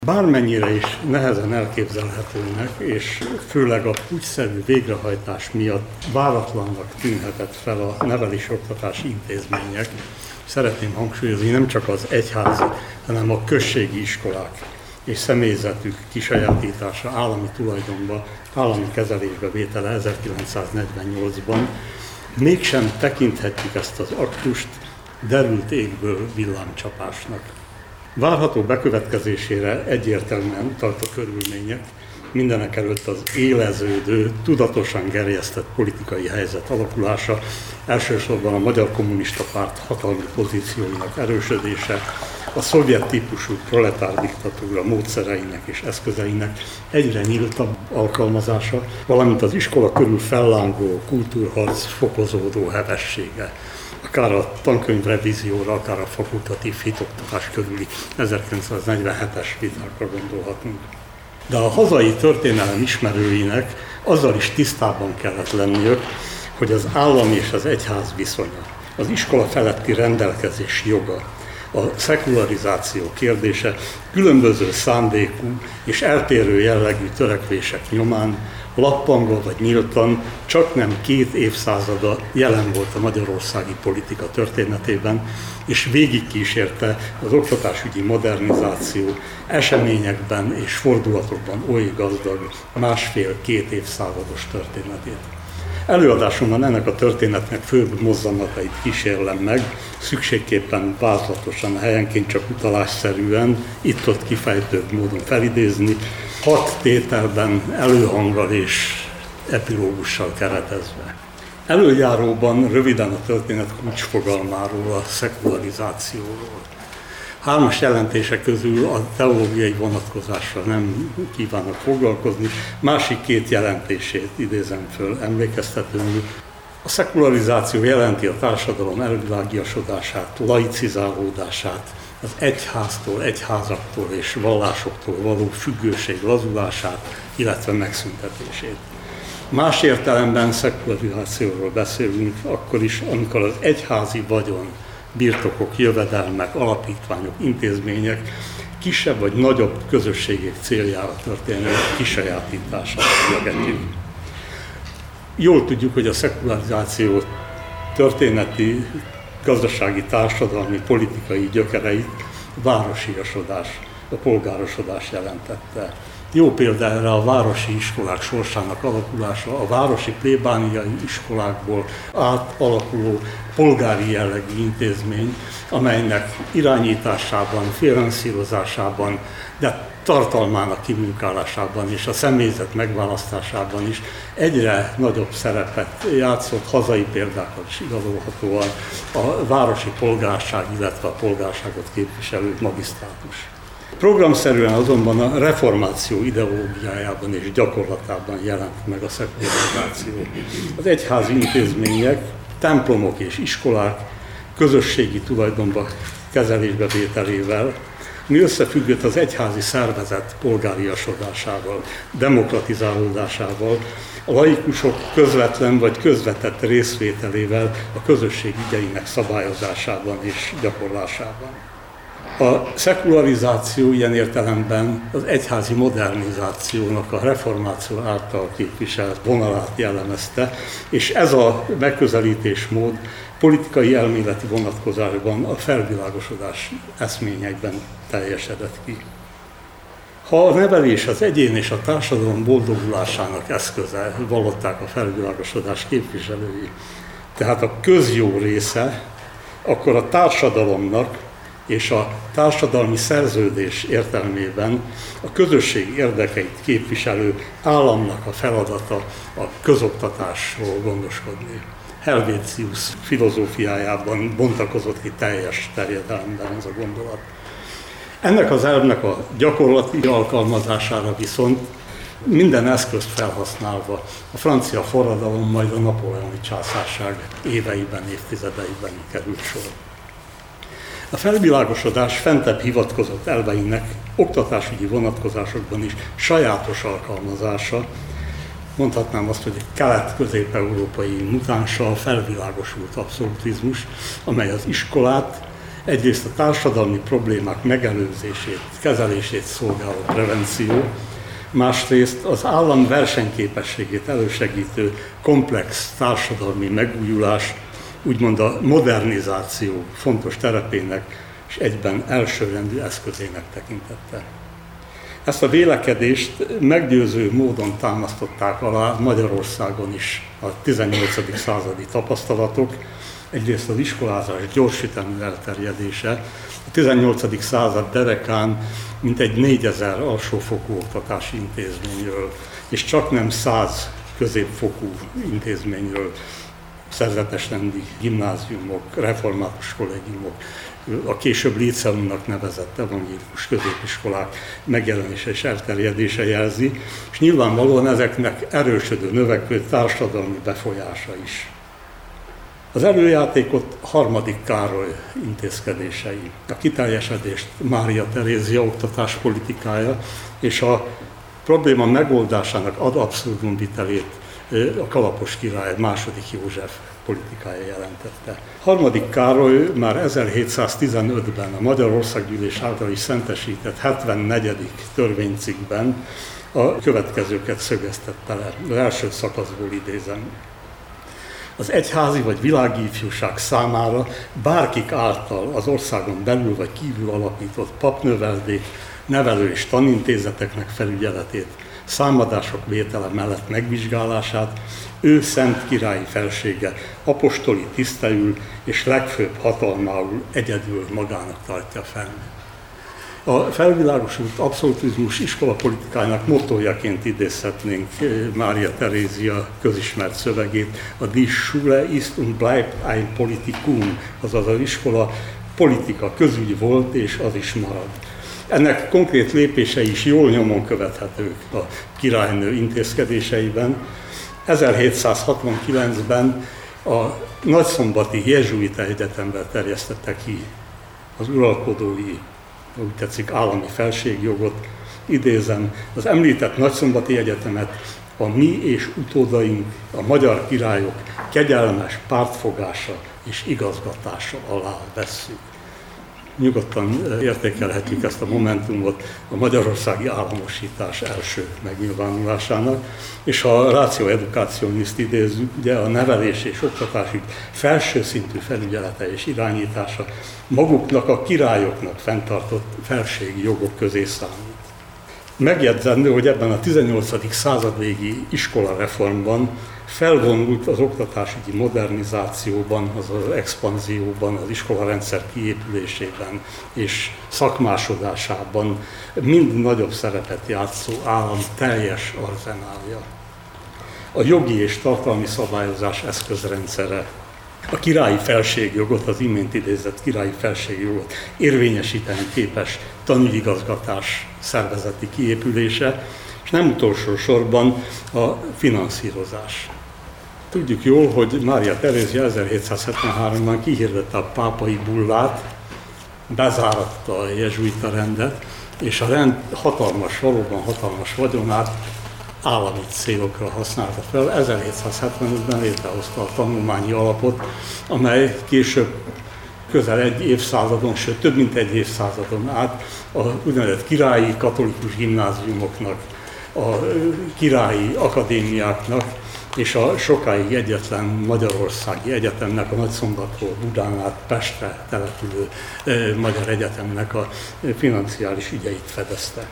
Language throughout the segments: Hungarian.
Bármennyire is nehezen elképzelhetőnek, és főleg a puccsszerű végrehajtás miatt váratlannak tűnhetett fel a nevelés-oktatási intézmények, szeretném hangsúlyozni, nem csak az egyházi, hanem a községi iskolák és személyzetük kisajátítása, állami tulajdonba, állami kezelésbe vétele 1948-ban, mégsem tekinthetjük ezt az aktust derült égből villámcsapásnak. Várható bekövetkezésére egyértelműen tart a körülmények, mindenekelőtt az éleződő, tudatosan gerjesztett politikai helyzet alakulása, elsősorban a Magyar Kommunista Párt hatalmi pozícióinak erősödése, a szovjet típusú proletár diktatúra módszereinek és eszközeinek egyre nyíltabb alkalmazása, valamint az iskola körül fellángoló kultúrharc fokozódó hevessége. Akár a tankönyvrevízióra, akár a fakultatív hitoktatás körüli 1947-es vitákra gondolhatunk. De a hazai történelem ismerőinek azzal is tisztában kellett lenniük, hogy az állam és az egyház viszonya, az iskola feletti rendelkezés joga, a szekularizáció kérdése különböző szándékú és eltérő jellegű törekvések nyomán lappangva vagy nyíltan csaknem 2 évszázada jelen volt a magyarországi politika történetében, és végigkísérte az oktatásügyi modernizáció eseményekben és fordulatokban oly gazdag 1,5-2 évszázados történetét. Előadásomban ennek a történetnek főbb mozzanatait kísérlem meg, szükségképpen vázlatosan, helyenként csak utalásszerűen, itt-ott kifejtőbb módon felidézni, 6 tételben előhanggal és epilógussal keretezve. Előjáróban röviden a történet kulcsfogalmáról, a szekularizációról. 3 jelentések közül a teológiai vonatkozással nem kívánok foglalkozni, másik 2 jelentését idézem föl emlékeztetően. A szekularizáció jelenti a társadalom elvilágiasodását, laicizálódását, az egyháztól, egyházaktól és vallásoktól való függőség lazulását, illetve megszüntetését. Más értelemben szekularizációról beszélünk akkor is, amikor az egyházi vagyon, birtokok, jövedelmek, alapítványok, intézmények kisebb vagy nagyobb közösségek céljára történő kisajátítását emlegetjük. Jól tudjuk, hogy a szekularizáció történeti, gazdasági, társadalmi, politikai gyökereit a városiasodás, a polgárosodás jelentette. Jó példa erre a városi iskolák sorsának alakulása, a városi plébániai iskolákból átalakuló polgári jellegű intézmény, amelynek irányításában, finanszírozásában, de tartalmának kimunkálásában és a személyzet megválasztásában is egyre nagyobb szerepet játszott, hazai példákat is igazolhatóan a városi polgárság, illetve a polgárságot képviselő magisztrátus. Programszerűen azonban a reformáció ideológiájában és gyakorlatában jelent meg a szekularizáció. Az egyházi intézmények, templomok és iskolák közösségi tulajdonba kezelésbe vételével, mi összefüggött az egyházi szervezet polgáriasodásával, demokratizálódásával, a laikusok közvetlen vagy közvetett részvételével a közösség ügyeinek szabályozásában és gyakorlásában. A szekularizáció ilyen értelemben az egyházi modernizációnak a reformáció által képviselt vonalát jellemezte, és ez a megközelítésmód politikai elméleti vonatkozásban a felvilágosodás eszményekben teljesedett ki. Ha a nevelés az egyén és a társadalom boldogulásának eszköze, vallották a felvilágosodás képviselői, tehát a közjó része, akkor a társadalomnak és a társadalmi szerződés értelmében a közösség érdekeit képviselő államnak a feladata a közoktatásról gondoskodni. Helvétius filozófiájában bontakozott ki teljes terjedelemben ez a gondolat. Ennek az elvnek a gyakorlati alkalmazására viszont minden eszközt felhasználva a francia forradalom, majd a napóleoni császárság éveiben, évtizedeiben került sor. A felvilágosodás fentebb hivatkozott elveinek oktatásügyi vonatkozásokban is sajátos alkalmazása, mondhatnám azt, hogy egy kelet-közép-európai mutánssal felvilágosult abszolutizmus, amely az iskolát Egyrészt a társadalmi problémák megelőzését, kezelését szolgáló prevenció, másrészt az állam versenyképességét elősegítő komplex társadalmi megújulás, úgymond a modernizáció fontos terepének és egyben elsőrendű eszközének tekintette. Ezt a vélekedést meggyőző módon támasztották alá Magyarországon is a 18. századi tapasztalatok, egyrészt az iskolázás gyorsütemű elterjedése, a 18. század derekán mintegy 4000 alsófokú oktatási intézményről, és csaknem 100 középfokú intézményről, szerzetesrendi gimnáziumok, református kollégiumok, a később líceumnak nevezett evangélikus középiskolák megjelenése és elterjedése jelzi, és nyilvánvalóan ezeknek erősödő, növekvő társadalmi befolyása is. Az előjátékot Harmadik Károly intézkedései, a kiteljesedést Mária Terézia oktatáspolitikája és a probléma megoldásának ad abszurdum vitelét a Kalapos király második József politikája jelentette. Harmadik Károly már 1715-ben a Magyar Országgyűlés által is szentesített 74. törvénycikkben a következőket szögeztette le. Az első szakaszból idézem. Az egyházi vagy világi ifjúság számára bárkik által az országon belül vagy kívül alapított papnöveldék, nevelő és tanintézeteknek felügyeletét, számadások vétele mellett megvizsgálását ő szent királyi felsége apostoli tiszteül és legfőbb hatalmául egyedül magának tartja fenn. A felvilágosult abszolutizmus iskolapolitikájának mottójaként idézhetnénk Mária Terézia közismert szövegét, a Die Schule ist und bleibt ein Politikum, azaz az iskola politika, közügy volt és az is marad. Ennek konkrét lépései is jól nyomon követhetők a királynő intézkedéseiben. 1769-ben a nagyszombati jezsuita egyetemben terjesztette ki az uralkodói, úgy tetszik, állami felségjogot. Idézem, az említett nagyszombati egyetemet a mi és utódaink, a magyar királyok kegyelmes pártfogása és igazgatása alá vesszük. Nyugodtan értékelhetjük ezt a momentumot a magyarországi államosítás első megnyilvánulásának, és ha a ratio educationist idézzük, ugye a nevelés és oktatási felső szintű felügyelete és irányítása maguknak a királyoknak fenntartott felségi jogok közé számít. Megjegyzendő, hogy ebben a 18. század végi iskolareformban felvonult az oktatásügyi modernizációban, az expanzióban, az iskolarendszer kiépülésében és szakmásodásában mind nagyobb szerepet játszó állam teljes arzenálja. A jogi és tartalmi szabályozás eszközrendszere, a királyi felségjogot, az imént idézett királyi felségjogot érvényesíteni képes tanügyigazgatás szervezeti kiépülése, és nem utolsó sorban a finanszírozás. Tudjuk jól, hogy Mária Terézia 1773-ban kihirdette a pápai bullát, bezáratta a jezsuita rendet, és a rend valóban hatalmas vagyonát állami célokra használta fel. 1775-ben létrehozta a tanulmányi alapot, amely később közel egy évszázadon, sőt több mint egy évszázadon át a úgynevezett királyi katolikus gimnáziumoknak, a királyi akadémiáknak és a sokáig egyetlen magyarországi egyetemnek, a Nagyszombatról Budán át Pestre települő magyar egyetemnek a financiális ügyeit fedezte.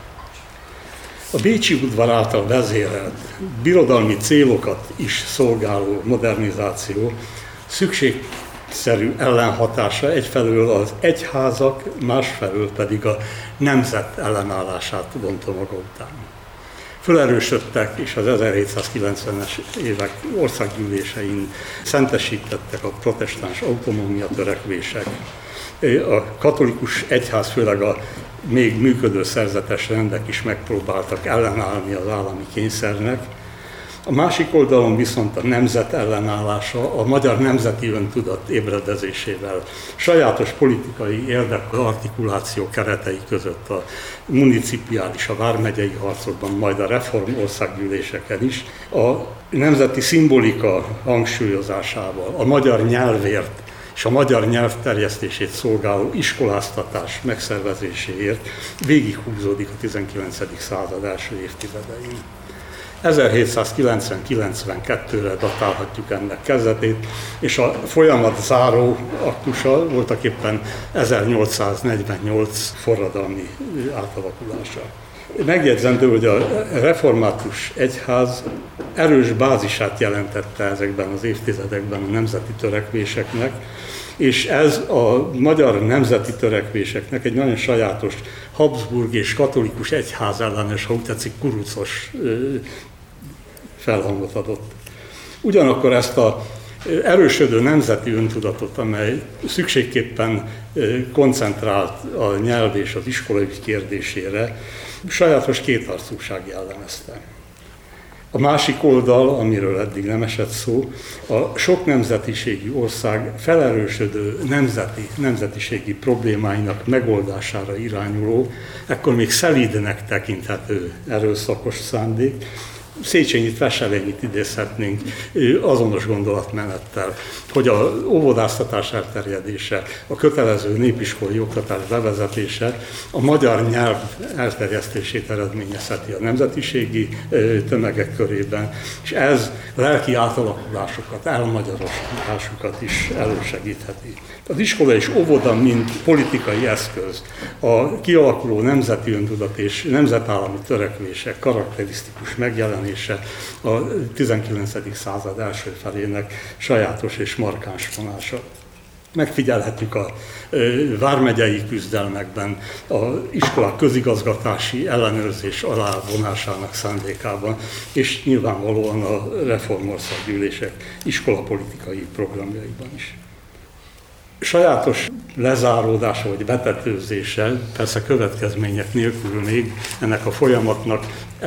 A Bécsi udvar által vezérelt, birodalmi célokat is szolgáló modernizáció szükségszerű ellenhatása egyfelől az egyházak, másfelől pedig a nemzet ellenállását vonta maga után. Fölerősödtek, és az 1790-es évek országgyűlésein szentesítettek a protestáns autonómia törekvések. A katolikus egyház, főleg a még működő szerzetes rendek is megpróbáltak ellenállni az állami kényszernek. A másik oldalon viszont a nemzet ellenállása a magyar nemzeti öntudat ébredezésével, sajátos politikai érdekartikuláció keretei között a municipiális, a vármegyei harcokban, majd a reform országgyűléseken is, a nemzeti szimbolika hangsúlyozásával, a magyar nyelvért és a magyar nyelv terjesztését szolgáló iskoláztatás megszervezéséért végighúzódik a 19. század első évtizedein. 1790-92-re datálhatjuk ennek kezdetét, és a folyamat záró aktusa voltaképpen 1848 forradalmi átalakulása. Megjegyzendő, hogy a református egyház erős bázisát jelentette ezekben az évtizedekben a nemzeti törekvéseknek, és ez a magyar nemzeti törekvéseknek egy nagyon sajátos Habsburg és katolikus egyház ellenes, ha úgy tetszik, kurucos felhangot adott. Ugyanakkor ezt a erősödő nemzeti öntudatot, amely szükségképpen koncentrált a nyelv és az iskolaügy kérdésére, sajátos kétarcúság jellemezte. A másik oldal, amiről eddig nem esett szó, a sok nemzetiségű ország felerősödő nemzetiségi problémáinak megoldására irányuló, ekkor még szelídnek tekinthető erőszakos szándék. Széchenyi Veselényit idézhetnénk azonos gondolatmenettel, hogy a óvodáztatás elterjedése, a kötelező népiskolai oktatás bevezetése a magyar nyelv elterjesztését eredményezheti a nemzetiségi tömegek körében, és ez lelki átalakulásokat, elmagyarodásokat is elősegítheti. Az iskola és óvoda, mint politikai eszköz, a kialakuló nemzeti öntudat és nemzetállami törekvések karakterisztikus megjelenése a 19. század első felének sajátos és markáns vonása. Megfigyelhetjük a vármegyei küzdelmekben, az iskolák közigazgatási ellenőrzés alá vonásának szándékában, és nyilvánvalóan a reformországgyűlések iskolapolitikai programjaiban is. Sajátos lezáródása vagy betetőzése, persze következmények nélkül még ennek a folyamatnak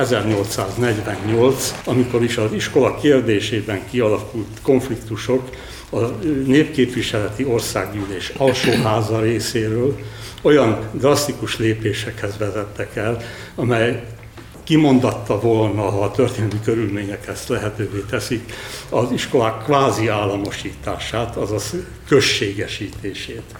1848, amikor is az iskola kérdésében kialakult konfliktusok a Népképviseleti Országgyűlés alsóháza részéről olyan drasztikus lépésekhez vezettek el, amely kimondatta volna, ha a történelmi körülmények ezt lehetővé teszik, az iskolák kvázi államosítását, azaz községesítését.